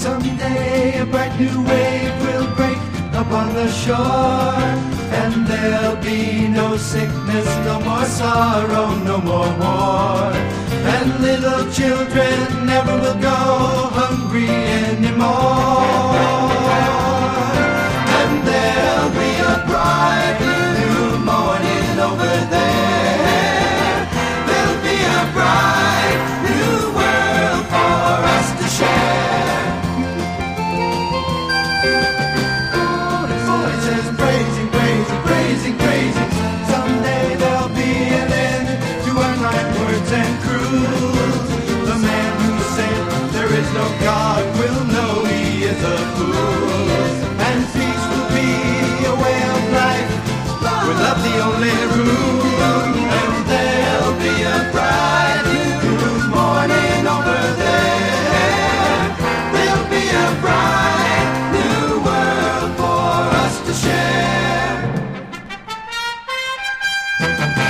Someday a bright new wave will break upon the shore, and there'll be no sickness, no more sorrow, no more war. And little children never will go hungry anymore. And there'll be a bright new morning over there. There'll be a bright new world for us to share. Voices praising, praising, praising, praising. Someday there'll be an end to our kind words and cruel. The man who said there is no God will know he is a fool. And peace will be a way of life, with love the only rule. And there'll be a bright new morning over there. There'll be a bright new world for us to share.